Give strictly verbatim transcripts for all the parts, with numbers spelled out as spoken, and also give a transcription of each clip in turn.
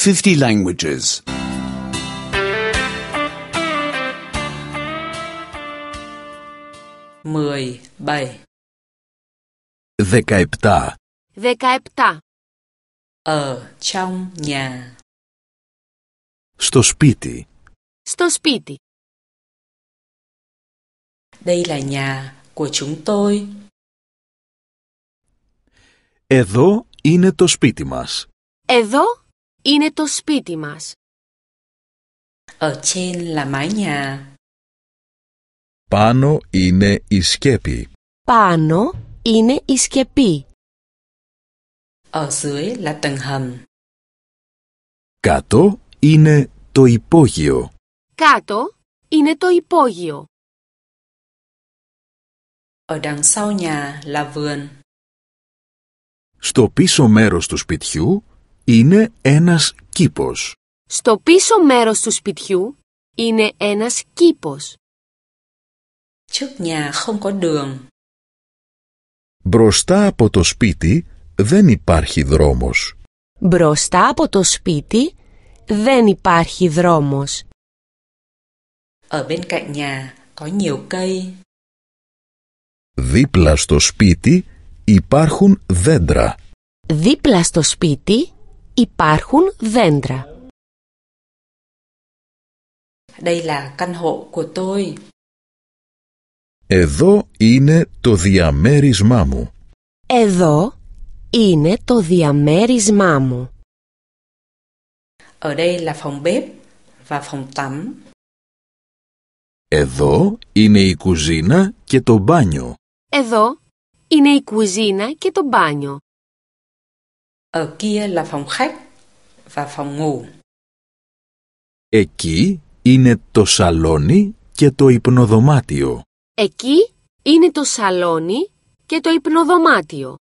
fifty languages. mười bảy. δεκαεπτά. δεκαεπτά. Ở trong nhà. Στο σπίτι. Στο σπίτι. Đây là nhà của chúng tôi. Εδώ είναι το σπίτι μας. Εδώ είναι το σπίτι μας. Ở trên là mái nhà. Πάνω είναι η σκέπη. Πάνω είναι η σκεπή. Ở dưới là tầng hầm. Κάτω είναι το υπόγειο. Κάτω είναι το υπόγειο. Ở đằng sau nhà là vườn. Στο πίσω μέρος του σπιτιού είναι ένας κήπος. Στο πίσω μέρος του σπιτιού είναι ένας κήπος. Trước nhà không có đường. Μπροστά από το σπίτι δεν υπάρχει δρόμος. Μπροστά από το σπίτι δεν υπάρχει δρόμος. Ở bên cạnh nhà có nhiều cây. Δίπλα στο σπίτι υπάρχουν δέντρα. Δίπλα στο σπίτι υπάρχουν δέντρα. Đây là căn hộ của tôi. Εδώ είναι το διαμέρισμά μου. Εδώ είναι το διαμέρισμά μου. Ở đây là phòng bếp và phòng tắm. Εδώ είναι η κουζίνα και το μπάνιο. Εδώ είναι η κουζίνα και το μπάνιο. Ở kia là phòng khách và phòng ngủ. Εκεί είναι το σαλόνι και το υπνοδωμάτιο. Εκεί είναι το σαλόνι και το υπνοδωμάτιο.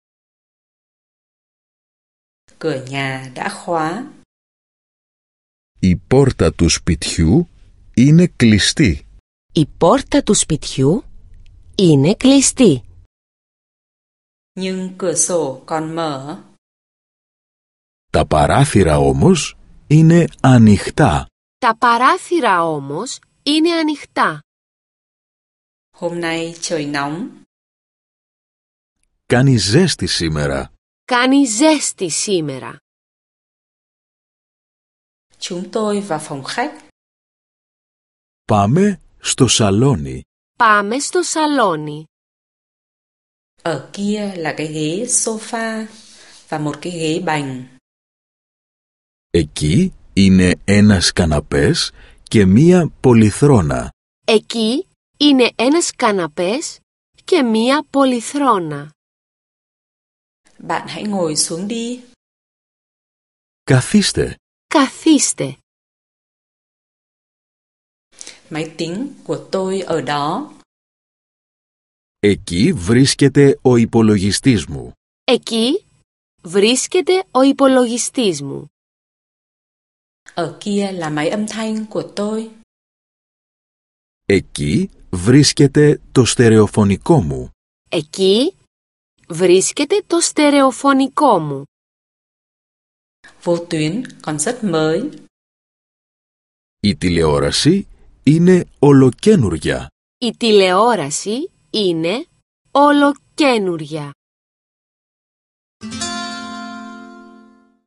Cửa nhà đã khóa. Η πόρτα του σπιτιού είναι κλειστή. Η πόρτα του σπιτιού είναι κλειστή. Nhưng cửa sổ còn mở. Τα παράθυρα όμως είναι ανοιχτά. Τα παράθυρα όμως είναι ανοιχτά. Hôm nay trời nóng. Κάνει ζέστη σήμερα. Κάνει ζέστη σήμερα. Chúng tôi vào phòng khách. Πάμε στο σαλόνι. Πάμε στο σαλόνι. Ở kia là cái ghế sofa và một cái ghế bành. Εκεί είναι ένας καναπές και μία πολυθρόνα. Εκεί είναι ένας καναπές και μία πολυθρόνα. Bạn hãy ngồi xuống đi. Καθίστε. Καθίστε. Máy tính của tôi ở đó. Εκεί βρίσκεται ο υπολογιστής μου. Εκεί βρίσκεται ο υπολογιστής μου. Ở kia là máy âm thanh của tôi. Εκεί βρίσκεται το στερεοφωνικό μου. Εκεί βρίσκεται το στερεοφωνικό μου. Vô tuyến còn rất mới. Η τηλεόραση είναι ολοκαίνουρια. Η τηλεόραση είναι ολοκαίνουρια.